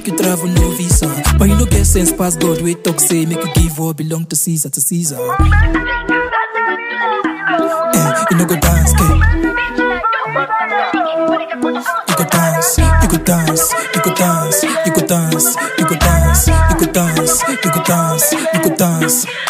make you travel no visa. But you no get sense past God, we talk say make you give all belong to Caesar, to Caesar. You no go dance, girl. You go dance, you go dance, you go dance, you go dance, you go dance, you go dance, you go dance, you go dance.